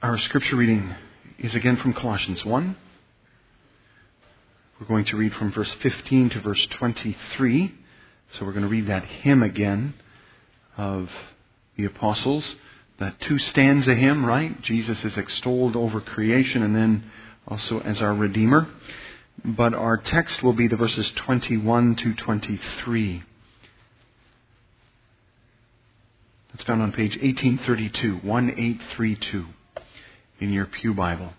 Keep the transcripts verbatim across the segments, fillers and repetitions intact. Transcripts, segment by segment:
Our scripture reading is again from Colossians one. We're going to read from verse fifteen to verse twenty-three. So we're going to read that hymn again of the apostles. That two stanza hymn, right? Jesus is extolled over creation and then also as our Redeemer. But our text will be the verses twenty-one to twenty-three. It's found on page eighteen thirty-two, eighteen thirty-two in your Pew Bible.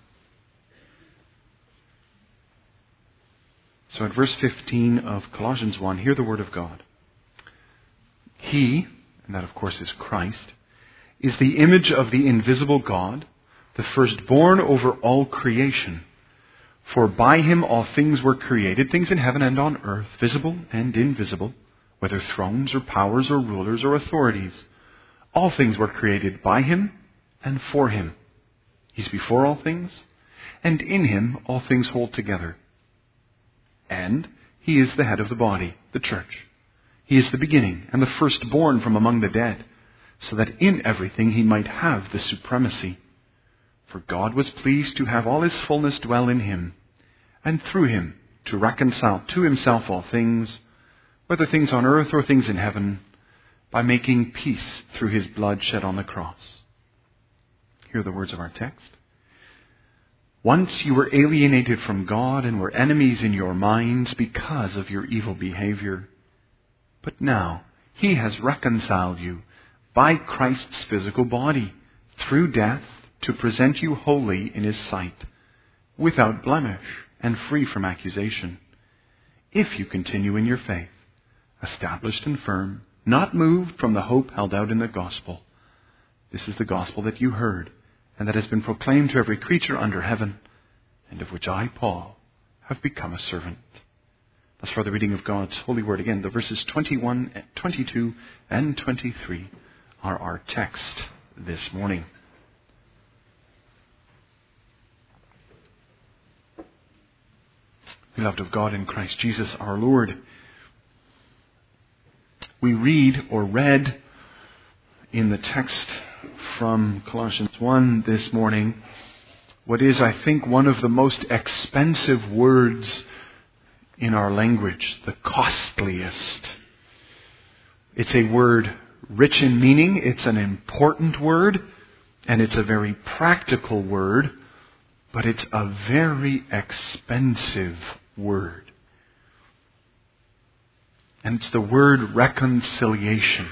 So at verse fifteen of Colossians one, hear the word of God. He, and that of course is Christ, is the image of the invisible God, the firstborn over all creation. For by him all things were created, things in heaven and on earth, visible and invisible, whether thrones or powers or rulers or authorities. All things were created by him and for him. He's before all things, and in him all things hold together. And he is the head of the body, the church. He is the beginning and the firstborn from among the dead, so that in everything he might have the supremacy. For God was pleased to have all his fullness dwell in him, and through him to reconcile to himself all things, whether things on earth or things in heaven, by making peace through his blood shed on the cross. Hear the words of our text. Once you were alienated from God and were enemies in your minds because of your evil behavior. But now he has reconciled you by Christ's physical body through death to present you holy in his sight, without blemish and free from accusation, if you continue in your faith, established and firm, not moved from the hope held out in the gospel. This is the gospel that you heard, and that has been proclaimed to every creature under heaven, and of which I, Paul, have become a servant. Thus for the reading of God's holy word. Again, the verses twenty-one, twenty-two, and twenty-three are our text this morning. Beloved of God in Christ Jesus our Lord, we read or read in the text from Colossians one this morning what is, I think, one of the most expensive words in our language, the costliest. It's a word rich in meaning, it's an important word, and it's a very practical word, but it's a very expensive word. And it's the word reconciliation.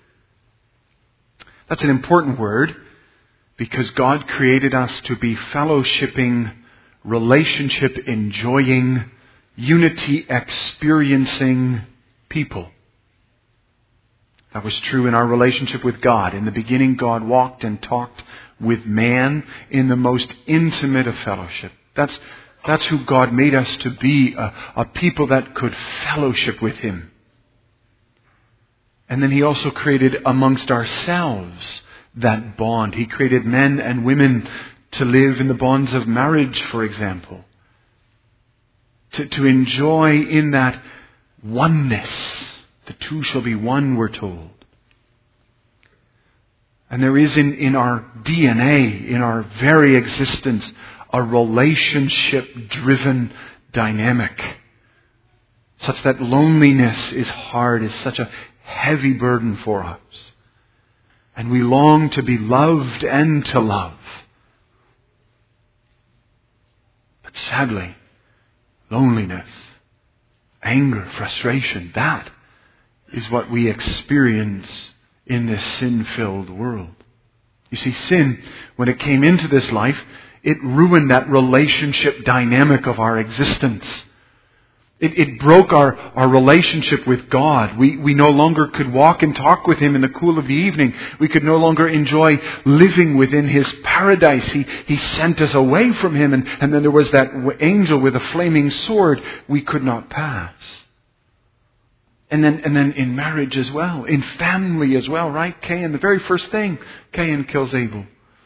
That's an important word because God created us to be fellowshipping, relationship enjoying, unity experiencing people. That was true in our relationship with God. In the beginning, God walked and talked with man in the most intimate of fellowship. That's, that's who God made us to be, a, a people that could fellowship with him. And then he also created amongst ourselves that bond. He created men and women to live in the bonds of marriage, for example. To, to enjoy in that oneness. The two shall be one, we're told. And there is in, in our D N A, in our very existence, a relationship-driven dynamic. Such that loneliness is hard, is such a heavy burden for us. And we long to be loved and to love. But sadly, loneliness, anger, frustration, that is what we experience in this sin-filled world. You see, sin, when it came into this life, it ruined that relationship dynamic of our existence. It, it broke our, our relationship with God. We, we no longer could walk and talk with him in the cool of the evening. We could no longer enjoy living within his paradise. He, he sent us away from him, and, and then there was that angel with a flaming sword we could not pass. And then, and then in marriage as well, in family as well, right? Cain, the very first thing, Cain kills Abel.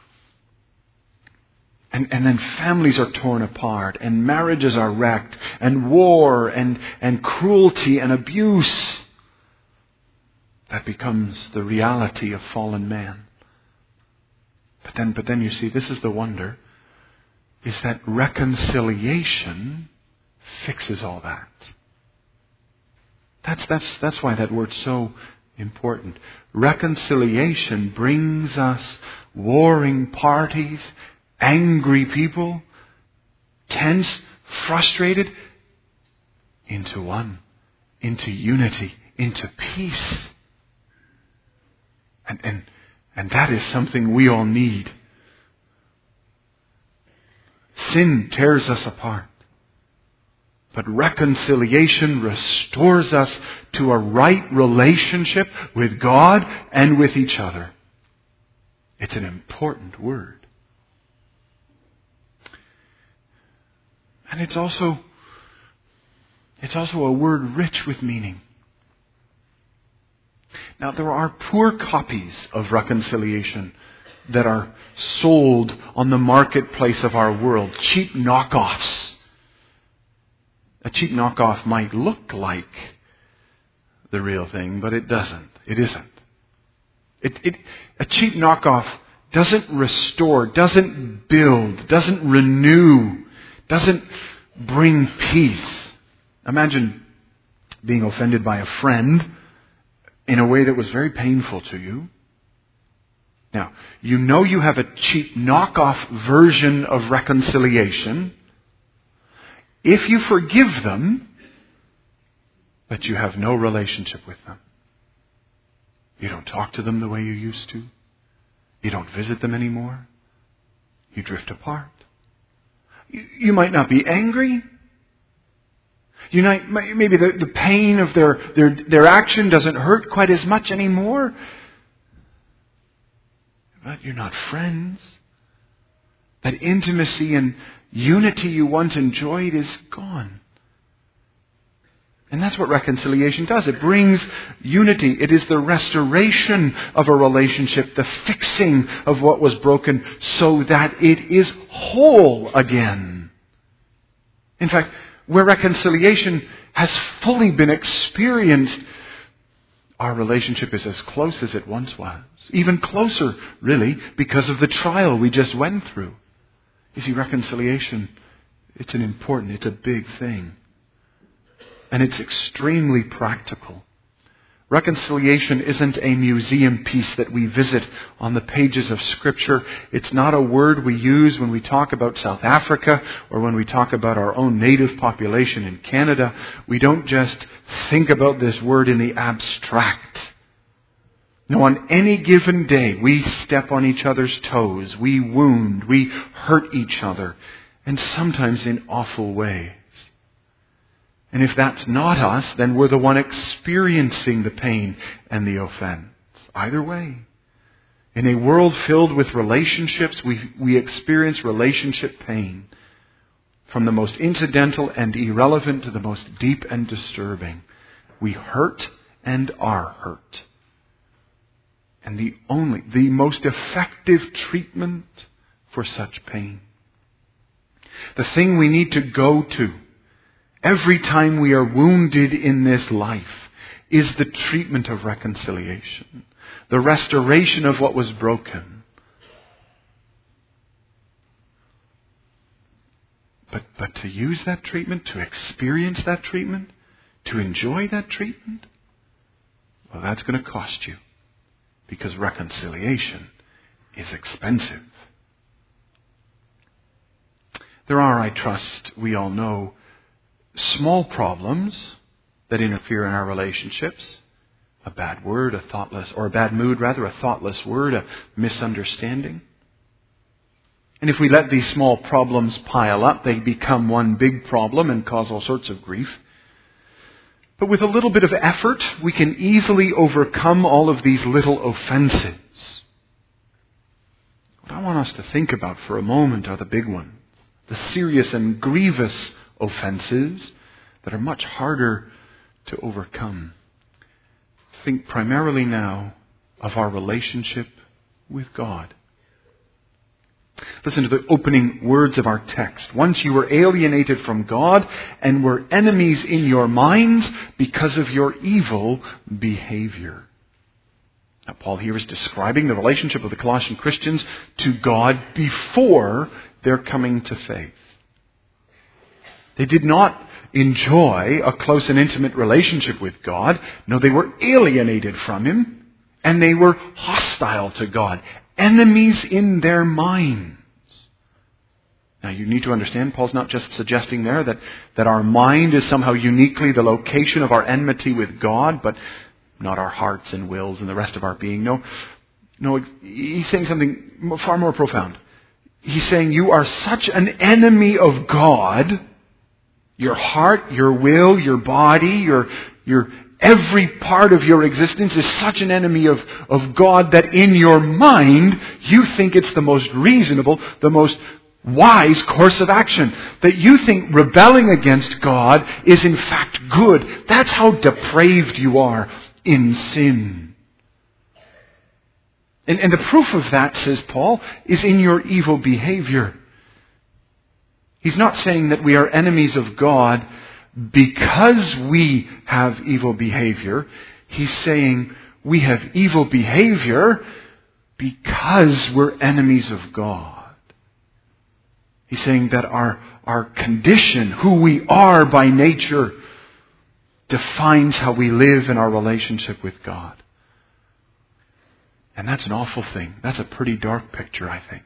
And, and then families are torn apart, and marriages are wrecked, and war, and, and cruelty, and abuse. That becomes the reality of fallen man. But then, but then you see, this is the wonder, is that reconciliation fixes all that. That's, that's, that's why that word's so important. Reconciliation brings us warring parties, angry people, tense, frustrated, into one, into unity, into peace. And, and, and that is something we all need. Sin tears us apart. But reconciliation restores us to a right relationship with God and with each other. It's an important word. And it's also, it's also a word rich with meaning. Now, there are poor copies of reconciliation that are sold on the marketplace of our world. Cheap knockoffs. A cheap knockoff might look like the real thing, but it doesn't. It isn't. It, it, a cheap knockoff doesn't restore, doesn't build, doesn't renew, doesn't bring peace. Imagine being offended by a friend in a way that was very painful to you. Now, you know you have a cheap knockoff version of reconciliation if you forgive them, but you have no relationship with them. You don't talk to them the way you used to. You don't visit them anymore. You drift apart. You, you might not be angry. You might, maybe the, the pain of their, their, their action doesn't hurt quite as much anymore. But you're not friends. That intimacy and unity you once enjoyed is gone. And that's what reconciliation does. It brings unity. It is the restoration of a relationship, the fixing of what was broken so that it is whole again. In fact, where reconciliation has fully been experienced, our relationship is as close as it once was. Even closer, really, because of the trial we just went through. You see, reconciliation, it's an important, it's a big thing. And it's extremely practical. Reconciliation isn't a museum piece that we visit on the pages of Scripture. It's not a word we use when we talk about South Africa or when we talk about our own native population in Canada. We don't just think about this word in the abstract. No, on any given day, we step on each other's toes, we wound, we hurt each other, and sometimes in awful ways. And if that's not us, then we're the one experiencing the pain and the offense. Either way. In a world filled with relationships, we, we experience relationship pain. From the most incidental and irrelevant to the most deep and disturbing. We hurt and are hurt. And the only, the most effective treatment for such pain, the thing we need to go to every time we are wounded in this life, is the treatment of reconciliation, the restoration of what was broken. But, but to use that treatment, to experience that treatment, to enjoy that treatment, well, that's going to cost you. Because reconciliation is expensive. There are, I trust, we all know, small problems that interfere in our relationships. A bad word, a thoughtless, or a bad mood rather, a thoughtless word, a misunderstanding. And if we let these small problems pile up, they become one big problem and cause all sorts of grief. But with a little bit of effort, we can easily overcome all of these little offenses. What I want us to think about for a moment are the big ones. The serious and grievous offenses that are much harder to overcome. Think primarily now of our relationship with God. Listen to the opening words of our text. Once you were alienated from God and were enemies in your minds because of your evil behavior. Now, Paul here is describing the relationship of the Colossian Christians to God before their coming to faith. They did not enjoy a close and intimate relationship with God. No, they were alienated from Him, and they were hostile to God, enemies in their minds. Now, you need to understand, Paul's not just suggesting there that, that our mind is somehow uniquely the location of our enmity with God, but not our hearts and wills and the rest of our being. No, no, he's saying something far more profound. He's saying you are such an enemy of God, your heart, your will, your body, your, your every part of your existence is such an enemy of, of God that in your mind you think it's the most reasonable, the most wise course of action. That you think rebelling against God is in fact good. That's how depraved you are in sin. And, and the proof of that, says Paul, is in your evil behavior. He's not saying that we are enemies of God because we have evil behavior. He's saying we have evil behavior because we're enemies of God. He's saying that our, our condition, who we are by nature, defines how we live in our relationship with God. And that's an awful thing. That's a pretty dark picture, I think.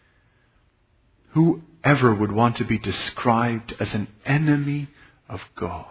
Whoever would want to be described as an enemy of God?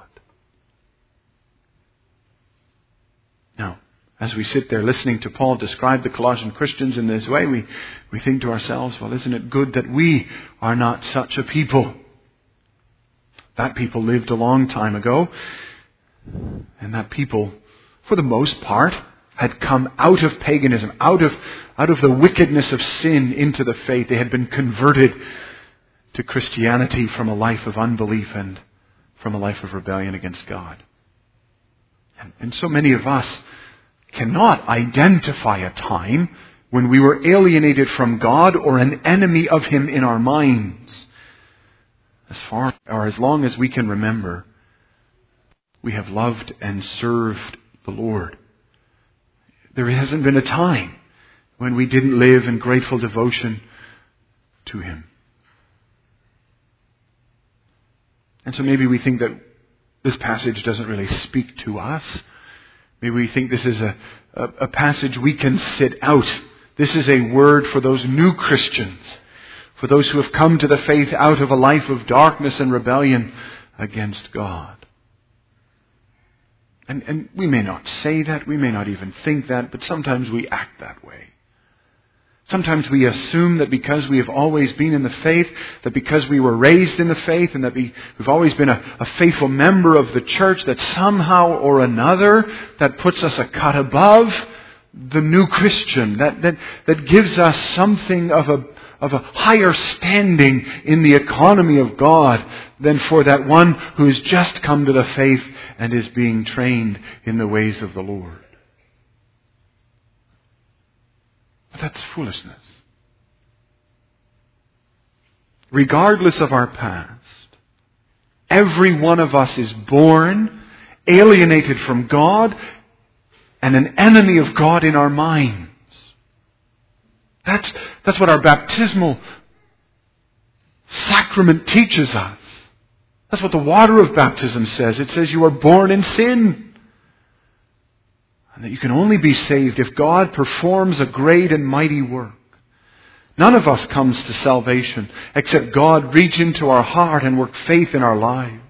Now, as we sit there listening to Paul describe the Colossian Christians in this way, we, we think to ourselves, well, isn't it good that we are not such a people? That people lived a long time ago, and that people, for the most part, had come out of paganism, out of, out of the wickedness of sin into the faith. They had been converted to Christianity from a life of unbelief and from a life of rebellion against God. And, and so many of us cannot identify a time when we were alienated from God or an enemy of Him in our minds. As far or as long as we can remember, we have loved and served the Lord. There hasn't been a time when we didn't live in grateful devotion to Him. And so maybe we think that this passage doesn't really speak to us. Maybe we think this is a, a, a passage we can sit out. This is a word for those new Christians, for those who have come to the faith out of a life of darkness and rebellion against God. And, and we may not say that, we may not even think that, but sometimes we act that way. Sometimes we assume that because we have always been in the faith, that because we were raised in the faith, and that we, we've always been a, a faithful member of the church, that somehow or another that puts us a cut above the new Christian, that, that, that gives us something of a, of a higher standing in the economy of God than for that one who has just come to the faith and is being trained in the ways of the Lord. But that's foolishness. Regardless of our past, every one of us is born alienated from God and an enemy of God in our minds. That's, that's what our baptismal sacrament teaches us. That's what the water of baptism says. It says you are born in sin. And that you can only be saved if God performs a great and mighty work. None of us comes to salvation except God reach into our heart and work faith in our lives.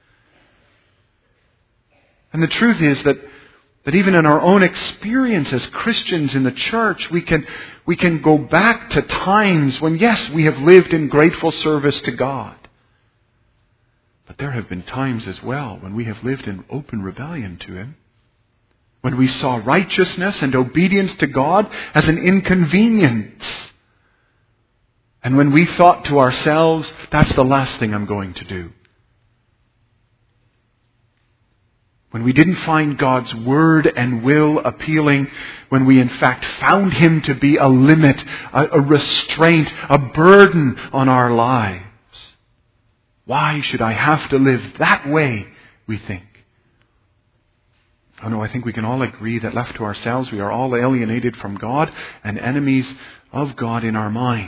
And the truth is that, that even in our own experience as Christians in the church, we can, we can go back to times when, yes, we have lived in grateful service to God. But there have been times as well when we have lived in open rebellion to Him. When we saw righteousness and obedience to God as an inconvenience. And when we thought to ourselves, that's the last thing I'm going to do. When we didn't find God's word and will appealing, when we in fact found Him to be a limit, a, a restraint, a burden on our lives. Why should I have to live that way, we think? Oh no, I think we can all agree that left to ourselves, we are all alienated from God and enemies of God in our minds.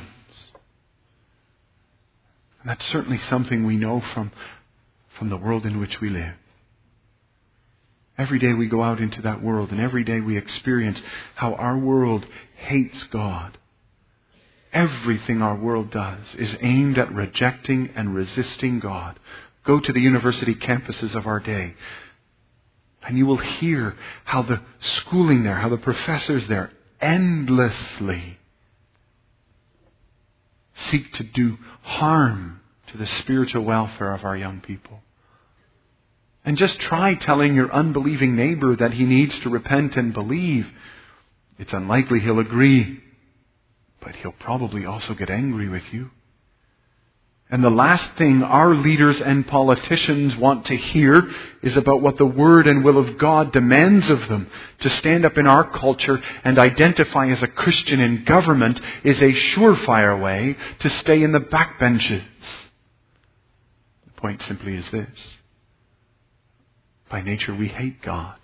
And that's certainly something we know from, from the world in which we live. Every day we go out into that world, and every day we experience how our world hates God. Everything our world does is aimed at rejecting and resisting God. Go to the university campuses of our day, and you will hear how the schooling there, how the professors there endlessly seek to do harm to the spiritual welfare of our young people. And just try telling your unbelieving neighbor that he needs to repent and believe. It's unlikely he'll agree, but he'll probably also get angry with you. And the last thing our leaders and politicians want to hear is about what the Word and will of God demands of them. To stand up in our culture and identify as a Christian in government is a surefire way to stay in the backbenches. The point simply is this. By nature, we hate God.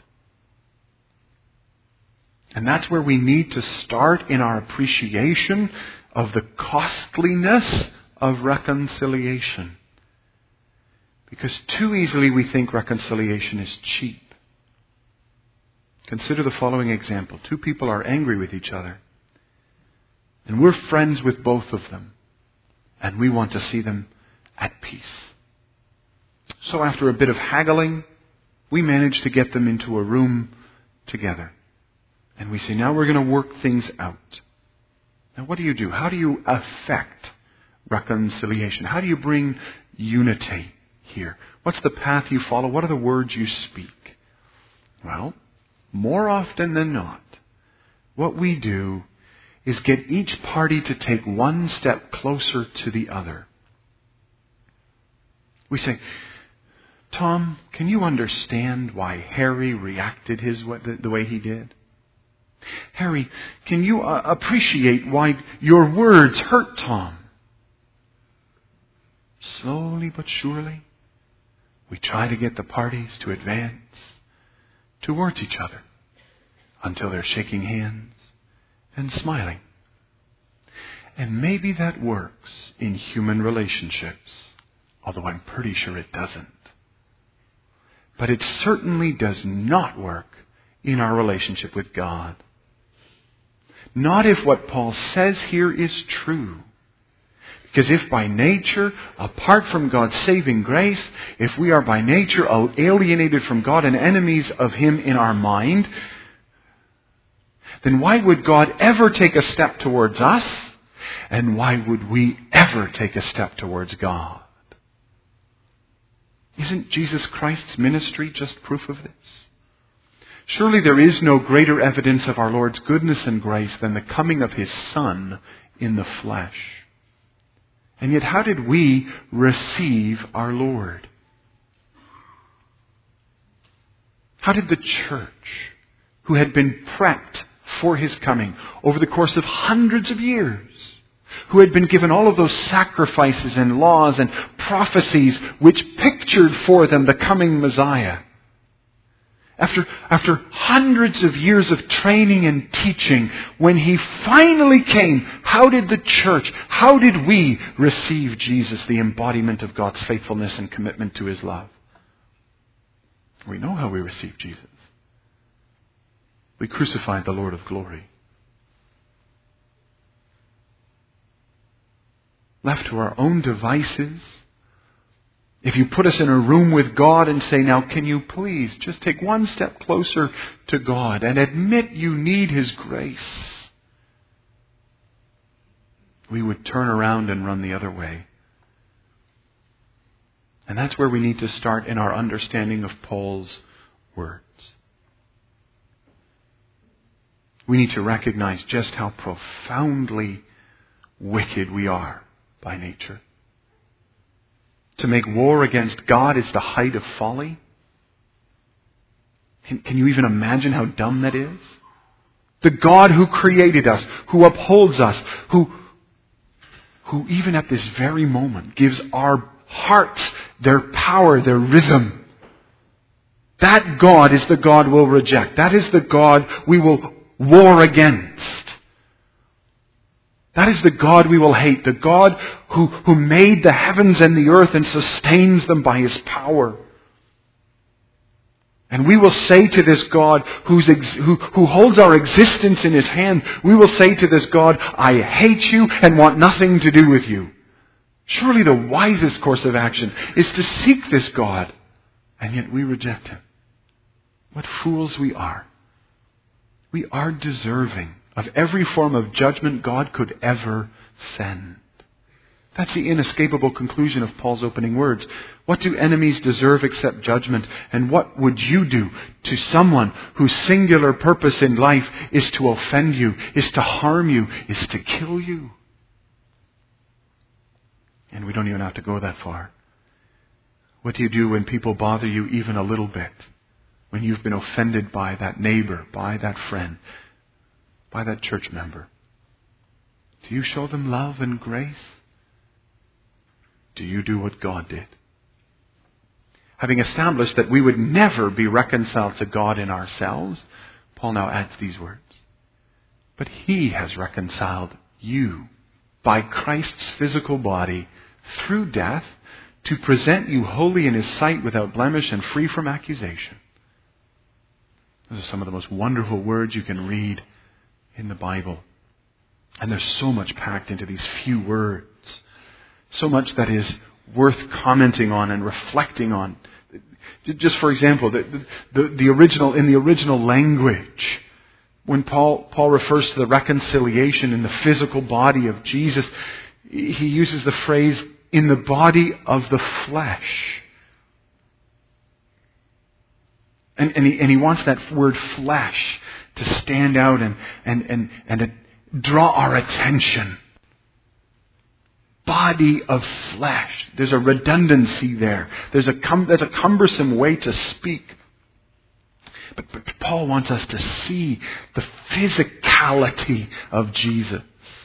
And that's where we need to start in our appreciation of the costliness of reconciliation. Because too easily we think reconciliation is cheap. Consider the following example. Two people are angry with each other. And we're friends with both of them. And we want to see them at peace. So after a bit of haggling, we manage to get them into a room together. And we say, now we're going to work things out. Now what do you do? How do you affect reconciliation? How do you bring unity here? What's the path you follow? What are the words you speak? Well, more often than not, what we do is get each party to take one step closer to the other. We say, Tom, can you understand why Harry reacted his the way he did? Harry, can you uh, appreciate why your words hurt Tom? Slowly but surely, we try to get the parties to advance towards each other until they're shaking hands and smiling. And maybe that works in human relationships, although I'm pretty sure it doesn't. But it certainly does not work in our relationship with God. Not if what Paul says here is true. Because if by nature, apart from God's saving grace, if we are by nature alienated from God and enemies of Him in our mind, then why would God ever take a step towards us? And why would we ever take a step towards God? Isn't Jesus Christ's ministry just proof of this? Surely there is no greater evidence of our Lord's goodness and grace than the coming of His Son in the flesh. And yet how did we receive our Lord? How did the church, who had been prepped for His coming over the course of hundreds of years, who had been given all of those sacrifices and laws and prophecies which pictured for them the coming Messiah, After, after hundreds of years of training and teaching, when He finally came, how did the church, how did we receive Jesus, the embodiment of God's faithfulness and commitment to His love? We know how we received Jesus. We crucified the Lord of glory. Left to our own devices, if you put us in a room with God and say, now can you please just take one step closer to God and admit you need His grace, we would turn around and run the other way. And that's where we need to start in our understanding of Paul's words. We need to recognize just how profoundly wicked we are by nature. To make war against God is the height of folly. Can, can you even imagine how dumb that is? The God who created us, who upholds us, who, who even at this very moment gives our hearts their power, their rhythm. That God is the God we'll reject. That is the God we will war against. That is the God we will hate. The God who, who made the heavens and the earth and sustains them by His power. And we will say to this God who's ex- who, who holds our existence in His hand, we will say to this God, I hate you and want nothing to do with you. Surely the wisest course of action is to seek this God, and yet we reject Him. What fools we are. We are deserving of every form of judgment God could ever send. That's the inescapable conclusion of Paul's opening words. What do enemies deserve except judgment? And what would you do to someone whose singular purpose in life is to offend you, is to harm you, is to kill you? And we don't even have to go that far. What do you do when people bother you even a little bit? When you've been offended by that neighbor, by that friend, by that church member? Do you show them love and grace? Do you do what God did? Having established that we would never be reconciled to God in ourselves, Paul now adds these words. But He has reconciled you by Christ's physical body through death to present you holy in His sight without blemish and free from accusation. Those are some of the most wonderful words you can read in the Bible. And there's so much packed into these few words. So much that is worth commenting on and reflecting on. Just for example, the, the, the original, in the original language, when Paul, Paul refers to the reconciliation in the physical body of Jesus, he uses the phrase, in the body of the flesh. And, and, he, and he wants that word flesh to stand out and, and, and, and to draw our attention. Body of flesh. There's a redundancy there. There's a, cum, there's a cumbersome way to speak. But, but Paul wants us to see the physicality of Jesus.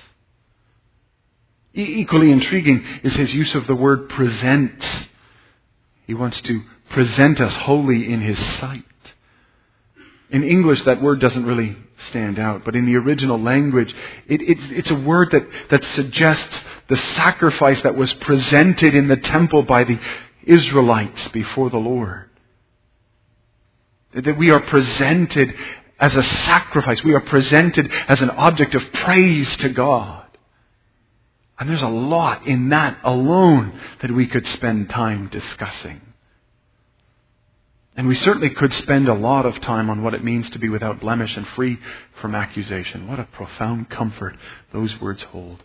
E- equally intriguing is his use of the word present. He wants to present us holy in His sight. In English, that word doesn't really stand out, but in the original language, it, it, it's a word that, that suggests the sacrifice that was presented in the temple by the Israelites before the Lord. That we are presented as a sacrifice. We are presented as an object of praise to God. And there's a lot in that alone that we could spend time discussing. And we certainly could spend a lot of time on what it means to be without blemish and free from accusation. What a profound comfort those words hold.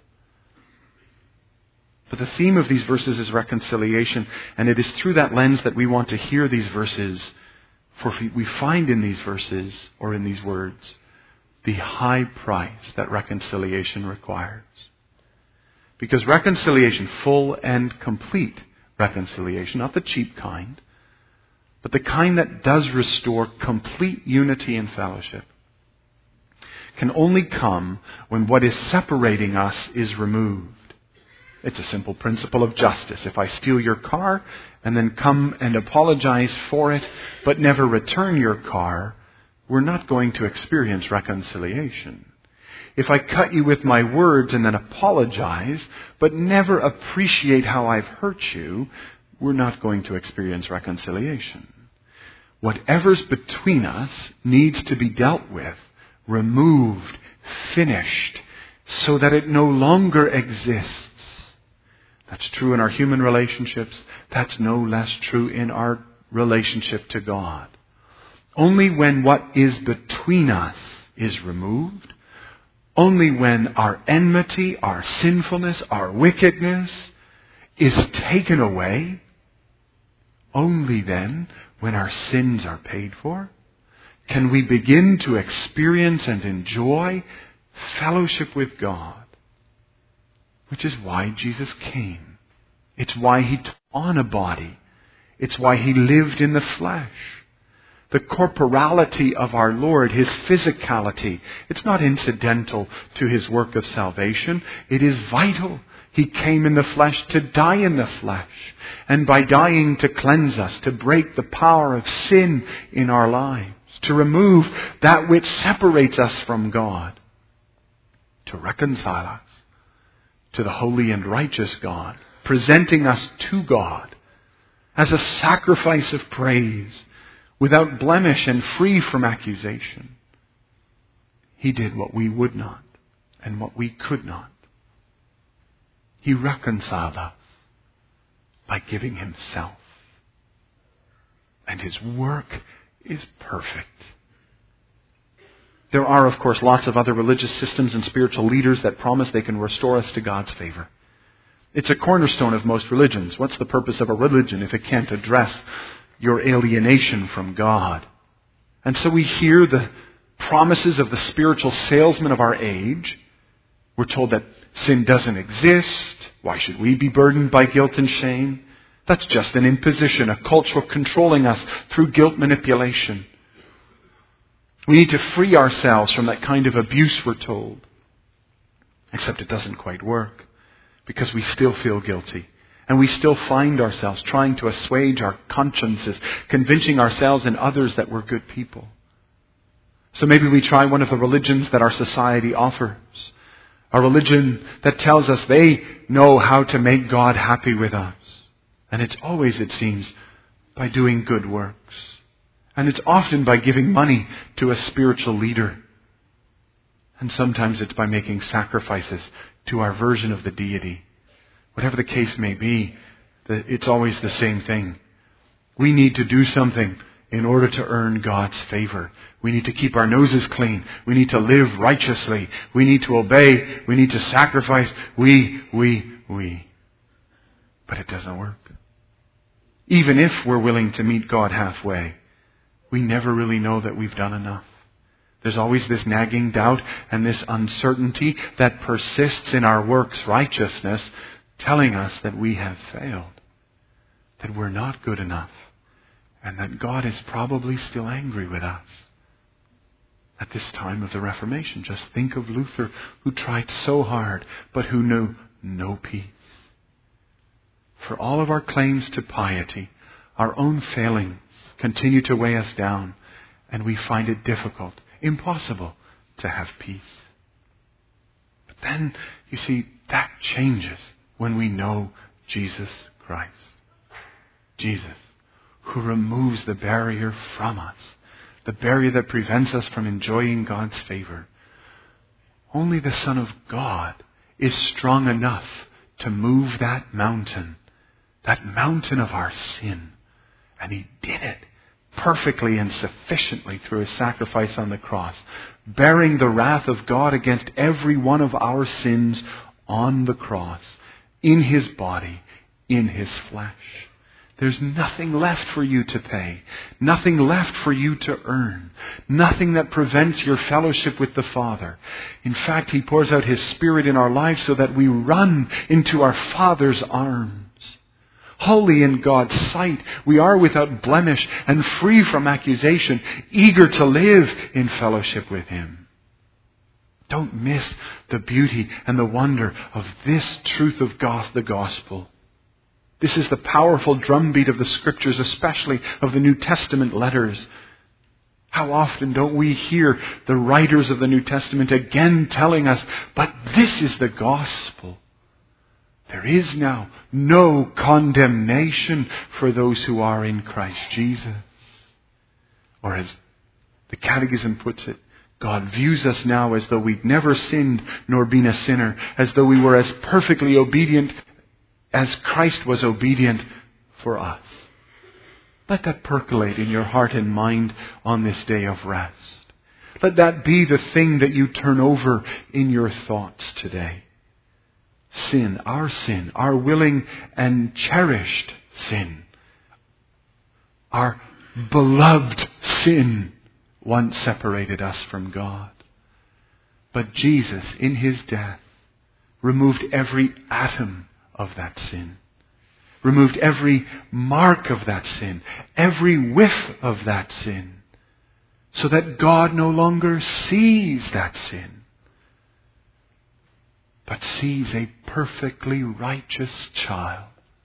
But the theme of these verses is reconciliation, and it is through that lens that we want to hear these verses. For we find in these verses, or in these words, the high price that reconciliation requires. Because reconciliation, full and complete reconciliation, not the cheap kind, but the kind that does restore complete unity and fellowship, can only come when what is separating us is removed. It's a simple principle of justice. If I steal your car and then come and apologize for it, but never return your car, we're not going to experience reconciliation. If I cut you with my words and then apologize, but never appreciate how I've hurt you, we're not going to experience reconciliation. Whatever's between us needs to be dealt with, removed, finished, so that it no longer exists. That's true in our human relationships. That's no less true in our relationship to God. Only when what is between us is removed, only when our enmity, our sinfulness, our wickedness is taken away, only then, when our sins are paid for, can we begin to experience and enjoy fellowship with God. Which is why Jesus came. It's why He took on a body. It's why He lived in the flesh. The corporality of our Lord, His physicality, it's not incidental to His work of salvation. It is vital. He came in the flesh to die in the flesh, and by dying to cleanse us, to break the power of sin in our lives, to remove that which separates us from God, to reconcile us to the holy and righteous God, presenting us to God as a sacrifice of praise, without blemish and free from accusation. He did what we would not and what we could not. He reconciled us by giving Himself. And His work is perfect. There are, of course, lots of other religious systems and spiritual leaders that promise they can restore us to God's favor. It's a cornerstone of most religions. What's the purpose of a religion if it can't address your alienation from God? And so we hear the promises of the spiritual salesmen of our age. We're told that sin doesn't exist. Why should we be burdened by guilt and shame? That's just an imposition, a culture controlling us through guilt manipulation. We need to free ourselves from that kind of abuse, we're told. Except it doesn't quite work, because we still feel guilty. And we still find ourselves trying to assuage our consciences, convincing ourselves and others that we're good people. So maybe we try one of the religions that our society offers. A religion that tells us they know how to make God happy with us. And it's always, it seems, by doing good works. And it's often by giving money to a spiritual leader. And sometimes it's by making sacrifices to our version of the deity. Whatever the case may be, it's always the same thing. We need to do something in order to earn God's favor. We need to keep our noses clean. We need to live righteously. We need to obey. We need to sacrifice. We, we, we. But it doesn't work. Even if we're willing to meet God halfway, we never really know that we've done enough. There's always this nagging doubt and this uncertainty that persists in our works righteousness, telling us that we have failed, that we're not good enough, and that God is probably still angry with us. At this time of the Reformation, just think of Luther, who tried so hard, but who knew no peace. For all of our claims to piety, our own failings continue to weigh us down, and we find it difficult, impossible, to have peace. But then, you see, that changes when we know Jesus Christ. Jesus, who removes the barrier from us, the barrier that prevents us from enjoying God's favor. Only the Son of God is strong enough to move that mountain, that mountain of our sin. And He did it perfectly and sufficiently through His sacrifice on the cross, bearing the wrath of God against every one of our sins on the cross, in His body, in His flesh. There's nothing left for you to pay, nothing left for you to earn, nothing that prevents your fellowship with the Father. In fact, He pours out His Spirit in our lives so that we run into our Father's arms. Holy in God's sight, we are without blemish and free from accusation, eager to live in fellowship with Him. Don't miss the beauty and the wonder of this truth of God, the gospel. This is the powerful drumbeat of the Scriptures, especially of the New Testament letters. How often don't we hear the writers of the New Testament again telling us, but this is the gospel. There is now no condemnation for those who are in Christ Jesus. Or as the Catechism puts it, God views us now as though we'd never sinned nor been a sinner, as though we were as perfectly obedient as Christ was obedient for us. Let that percolate in your heart and mind on this day of rest. Let that be the thing that you turn over in your thoughts today. Sin, our sin, our willing and cherished sin, our beloved sin once separated us from God. But Jesus, in His death, removed every atom of that sin, removed every mark of that sin, every whiff of that sin, so that God no longer sees that sin. but sees a perfectly righteous child.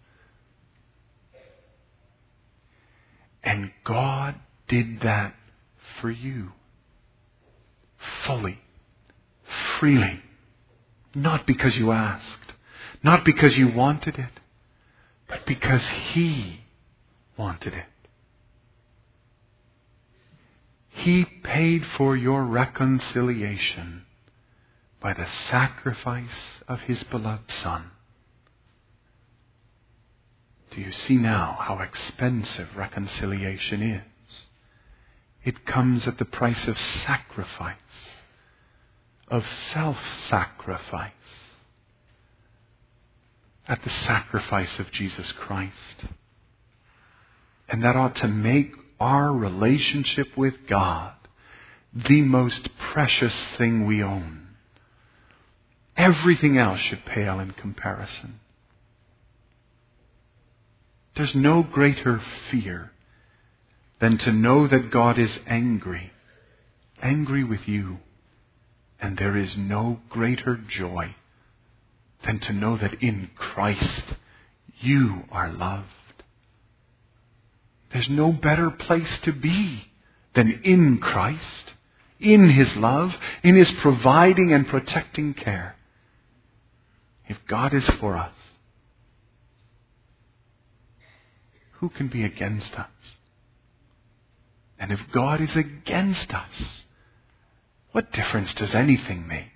And God did that for you. Fully. Freely. Not because you asked. Not because you wanted it. But because He wanted it. He paid for your reconciliation by the sacrifice of His beloved Son. Do you see now how expensive reconciliation is? It comes at the price of sacrifice, of self-sacrifice, at the sacrifice of Jesus Christ. And that ought to make our relationship with God the most precious thing we own. Everything else should pale in comparison. There's no greater fear than to know that God is angry, angry with you. And there is no greater joy than to know that in Christ you are loved. There's no better place to be than in Christ, in His love, in His providing and protecting care. If God is for us, who can be against us? And if God is against us, what difference does anything make?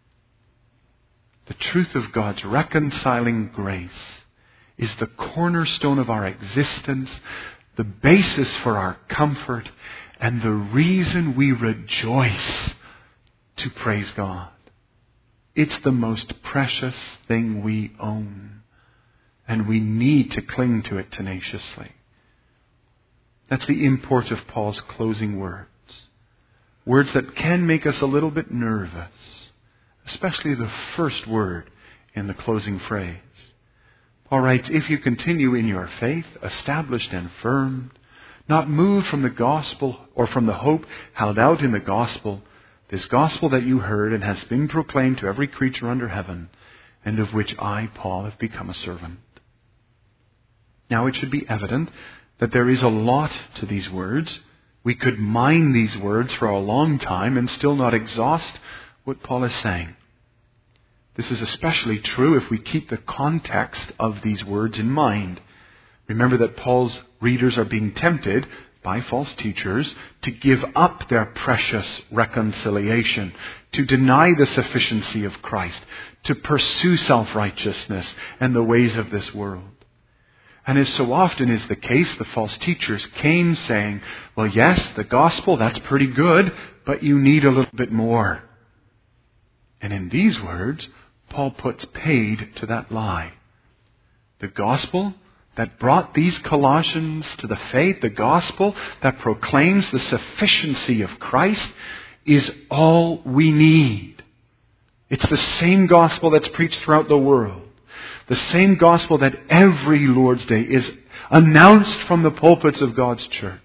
The truth of God's reconciling grace is the cornerstone of our existence, the basis for our comfort, and the reason we rejoice to praise God. It's the most precious thing we own, and we need to cling to it tenaciously. That's the import of Paul's closing words. Words that can make us a little bit nervous, especially the first word in the closing phrase. Paul writes, if you continue in your faith, established and firm, not moved from the gospel or from the hope held out in the gospel, this gospel that you heard and has been proclaimed to every creature under heaven, and of which I, Paul, have become a servant. Now it should be evident that there is a lot to these words. We could mine these words for a long time and still not exhaust what Paul is saying. This is especially true if we keep the context of these words in mind. Remember that Paul's readers are being tempted by false teachers to give up their precious reconciliation, to deny the sufficiency of Christ, to pursue self-righteousness and the ways of this world. And as so often is the case, the false teachers came saying, well, yes, the gospel, that's pretty good, but you need a little bit more. And in these words, Paul puts paid to that lie. The gospel that brought these Colossians to the faith, the gospel that proclaims the sufficiency of Christ, is all we need. It's the same gospel that's preached throughout the world. The same gospel that every Lord's Day is announced from the pulpits of God's church.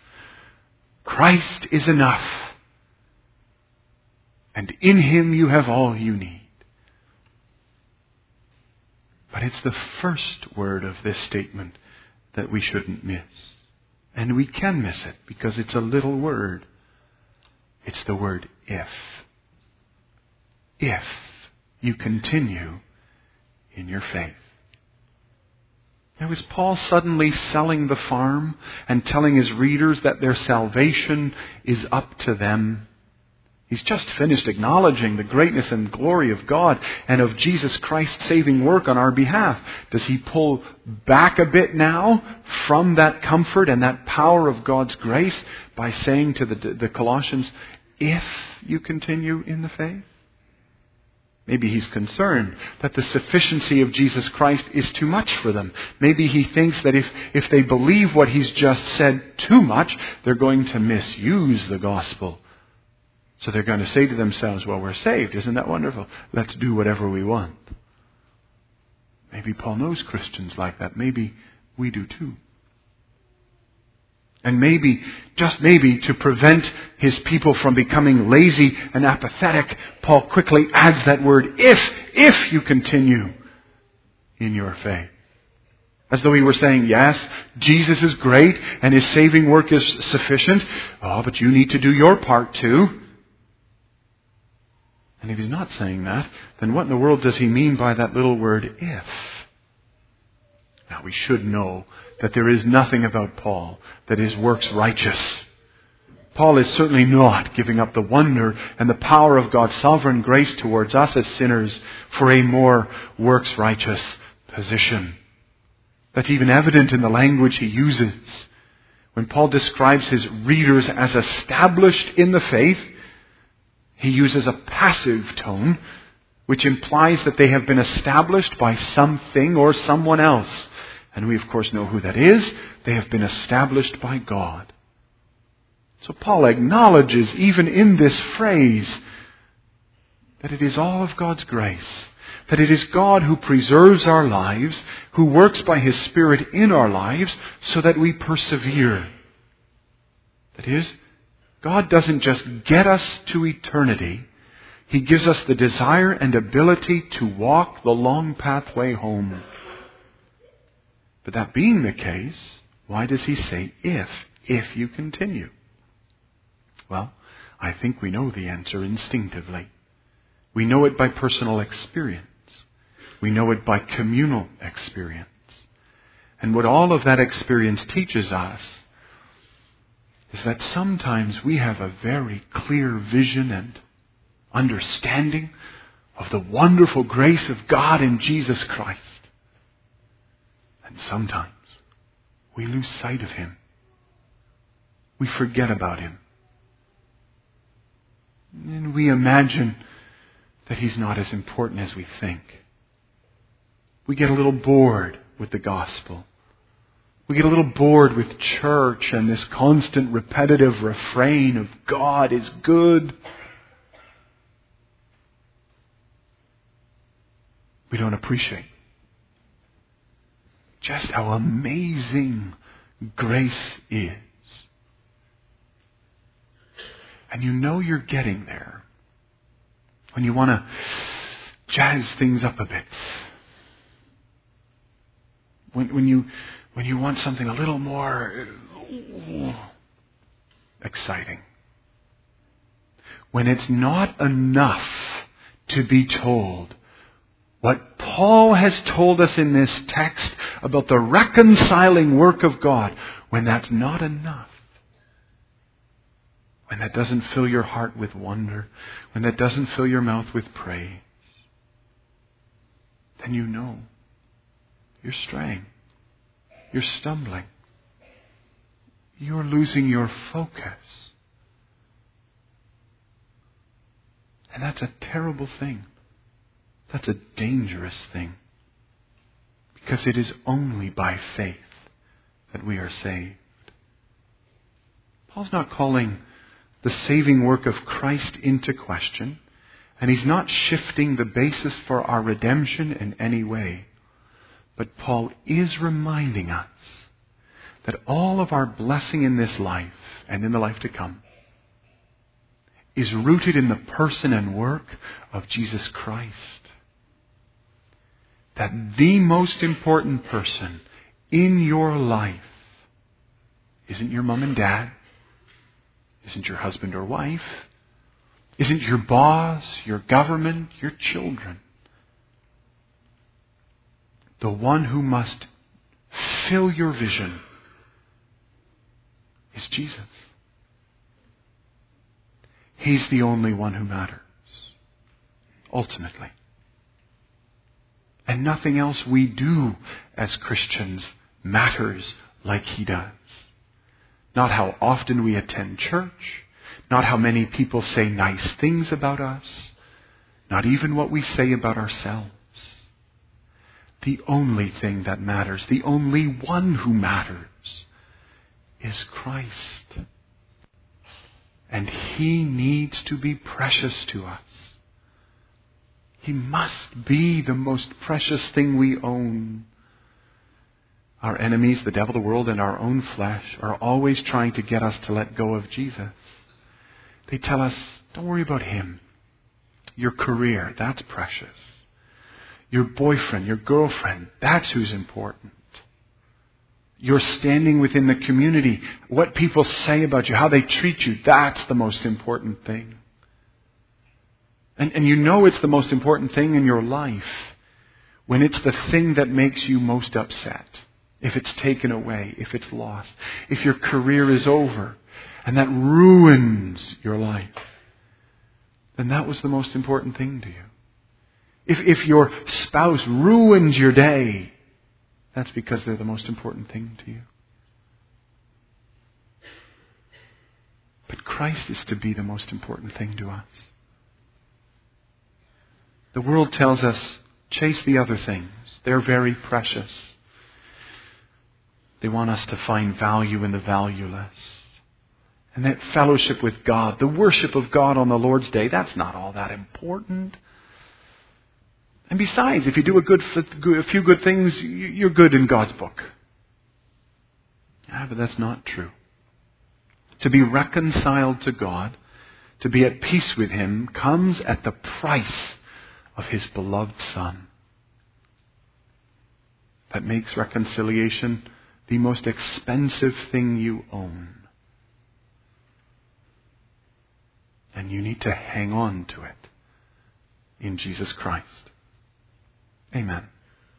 Christ is enough. And in Him you have all you need. But it's the first word of this statement that we shouldn't miss. And we can miss it because it's a little word. It's the word if. If you continue in your faith. Now, is Paul suddenly selling the farm and telling his readers that their salvation is up to them? He's just finished acknowledging the greatness and glory of God and of Jesus Christ's saving work on our behalf. Does he pull back a bit now from that comfort and that power of God's grace by saying to the, the Colossians, if you continue in the faith? Maybe he's concerned that the sufficiency of Jesus Christ is too much for them. Maybe he thinks that if, if they believe what he's just said too much, they're going to misuse the gospel. So they're going to say to themselves, well, we're saved. Isn't that wonderful? Let's do whatever we want. Maybe Paul knows Christians like that. Maybe we do too. And maybe, just maybe, to prevent his people from becoming lazy and apathetic, Paul quickly adds that word, if, if you continue in your faith. As though he were saying, yes, Jesus is great and his saving work is sufficient. Oh, but you need to do your part too. And if he's not saying that, then what in the world does he mean by that little word, if? Now we should know that there is nothing about Paul that is works righteous. Paul is certainly not giving up the wonder and the power of God's sovereign grace towards us as sinners for a more works righteous position. That's even evident in the language he uses. When Paul describes his readers as established in the faith, he uses a passive tone, which implies that they have been established by something or someone else. And we of course know who that is. They have been established by God. So Paul acknowledges even in this phrase that it is all of God's grace. That it is God who preserves our lives, who works by His Spirit in our lives so that we persevere. That is, God doesn't just get us to eternity. He gives us the desire and ability to walk the long pathway home. But that being the case, why does he say if, if you continue? Well, I think we know the answer instinctively. We know it by personal experience. We know it by communal experience. And what all of that experience teaches us is that sometimes we have a very clear vision and understanding of the wonderful grace of God in Jesus Christ. And sometimes we lose sight of Him. We forget about Him. And we imagine that He's not as important as we think. We get a little bored with the gospel. We get a little bored with church and this constant repetitive refrain of God is good. We don't appreciate just how amazing grace is. And you know you're getting there when you want to jazz things up a bit. When, when you when you want something a little more ooh, exciting. When it's not enough to be told what Paul has told us in this text about the reconciling work of God, when that's not enough, when that doesn't fill your heart with wonder, when that doesn't fill your mouth with praise, then you know you're straying, you're stumbling, you're losing your focus. And that's a terrible thing. That's a dangerous thing. Because it is only by faith that we are saved. Paul's not calling the saving work of Christ into question, and he's not shifting the basis for our redemption in any way. But Paul is reminding us that all of our blessing in this life and in the life to come is rooted in the person and work of Jesus Christ. That the most important person in your life isn't your mom and dad, isn't your husband or wife, isn't your boss, your government, your children. The one who must fill your vision is Jesus. He's the only one who matters, ultimately. And nothing else we do as Christians matters like He does. Not how often we attend church, not how many people say nice things about us, not even what we say about ourselves. The only thing that matters, the only one who matters, is Christ. And He needs to be precious to us. He must be the most precious thing we own. Our enemies, the devil, the world, and our own flesh, are always trying to get us to let go of Jesus. They tell us, don't worry about him. Your career, that's precious. Your boyfriend, your girlfriend, that's who's important. Your standing within the community, what people say about you, how they treat you, that's the most important thing. And, and you know it's the most important thing in your life when it's the thing that makes you most upset. If it's taken away, if it's lost, if your career is over and that ruins your life, then that was the most important thing to you. If, if your spouse ruins your day, that's because they're the most important thing to you. But Christ is to be the most important thing to us. The world tells us, chase the other things. They're very precious. They want us to find value in the valueless. And that fellowship with God, the worship of God on the Lord's Day, that's not all that important. And besides, if you do a, good, a few good things, you're good in God's book. Yeah, but that's not true. To be reconciled to God, to be at peace with Him, comes at the price of His beloved Son. That makes reconciliation the most expensive thing you own. And you need to hang on to it in Jesus Christ. Amen.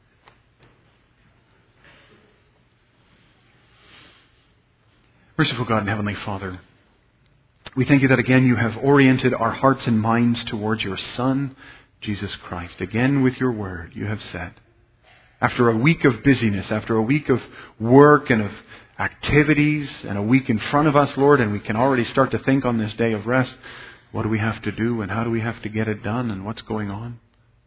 Merciful God and Heavenly Father, we thank you that again you have oriented our hearts and minds towards your Son, Jesus Christ. Again with your word you have said, after a week of busyness, after a week of work and of activities and a week in front of us, Lord, and we can already start to think on this day of rest, what do we have to do and how do we have to get it done and what's going on?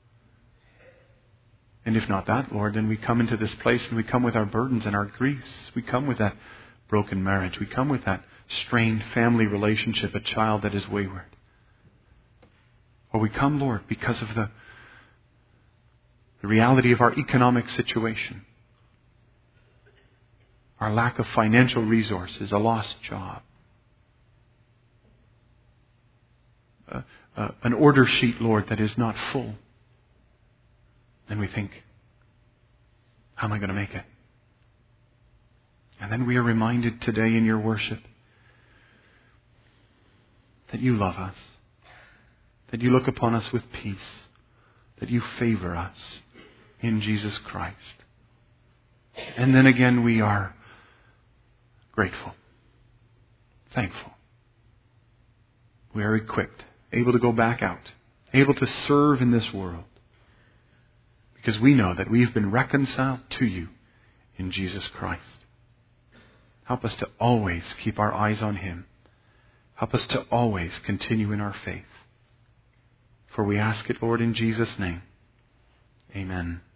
And if not that, Lord, then we come into this place and we come with our burdens and our griefs. We come with that broken marriage. We come with that strained family relationship, a child that is wayward. Or we come, Lord, because of the, the reality of our economic situation, our lack of financial resources, a lost job, uh, uh, an order sheet, Lord, that is not full. And we think, how am I going to make it? And then we are reminded today in your worship that you love us, that you look upon us with peace, that you favor us in Jesus Christ. And then again we are grateful, thankful. We are equipped, able to go back out, able to serve in this world. Because we know that we've been reconciled to you in Jesus Christ. Help us to always keep our eyes on Him. Help us to always continue in our faith. For we ask it, Lord, in Jesus' name. Amen.